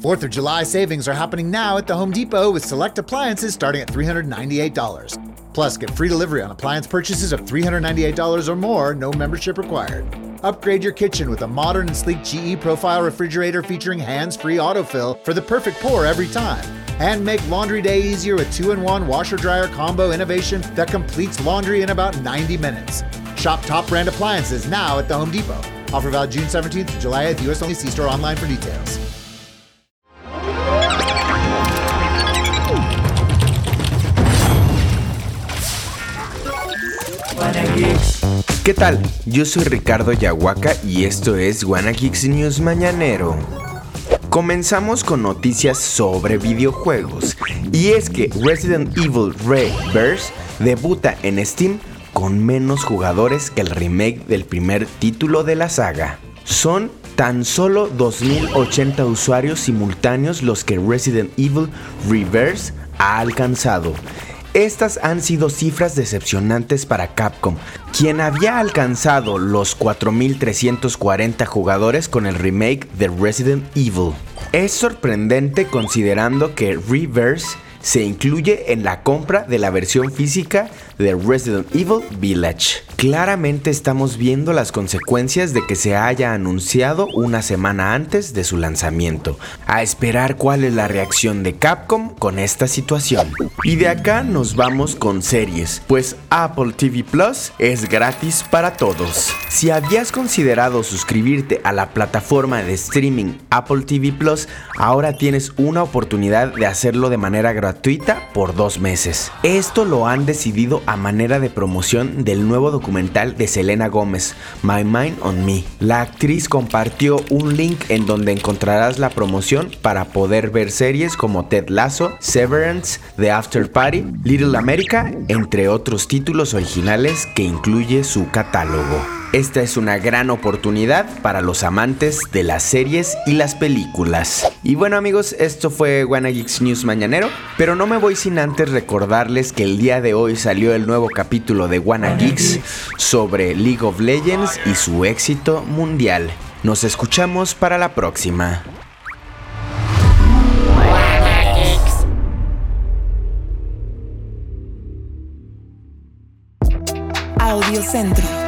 4th of July savings are happening now at the Home Depot with select appliances starting at $398. Plus, get free delivery on appliance purchases of $398 or more, no membership required. Upgrade your kitchen with a modern and sleek GE Profile refrigerator featuring hands-free autofill for the perfect pour every time. And make laundry day easier with 2-in-1 washer-dryer combo innovation that completes laundry in about 90 minutes. Shop top brand appliances now at the Home Depot. Offer valid June 17th to July 8th. U.S. only. See store online for details. ¿Qué tal? Yo soy Ricardo Yahuaca y esto es WannaGeeks News Mañanero. Comenzamos con noticias sobre videojuegos, y es que Resident Evil Rebirth debuta en Steam con menos jugadores que el remake del primer título de la saga. Son tan solo 2080 usuarios simultáneos los que Resident Evil Rebirth ha alcanzado. Estas han sido cifras decepcionantes para Capcom, quien había alcanzado los 4.340 jugadores con el remake de Resident Evil. Es sorprendente considerando que Rebirth se incluye en la compra de la versión física de Resident Evil Village. Claramente estamos viendo las consecuencias de que se haya anunciado una semana antes de su lanzamiento. A esperar cuál es la reacción de Capcom con esta situación. Y de acá nos vamos con series, pues Apple TV Plus es gratis para todos. Si habías considerado suscribirte a la plataforma de streaming Apple TV Plus, ahora tienes una oportunidad de hacerlo de manera gratuita por 2 meses. Esto lo han decidido a manera de promoción del nuevo documental de Selena Gómez, My Mind on Me. La actriz compartió un link en donde encontrarás la promoción para poder ver series como Ted Lasso, Severance, The After Party, Little America, entre otros títulos originales que incluye su catálogo. Esta es una gran oportunidad para los amantes de las series y las películas. Y bueno amigos, esto fue WannaGeeks News Mañanero, pero no me voy sin antes recordarles que el día de hoy salió el nuevo capítulo de WannaGeeks sobre League of Legends y su éxito mundial. Nos escuchamos para la próxima. Audio Centro.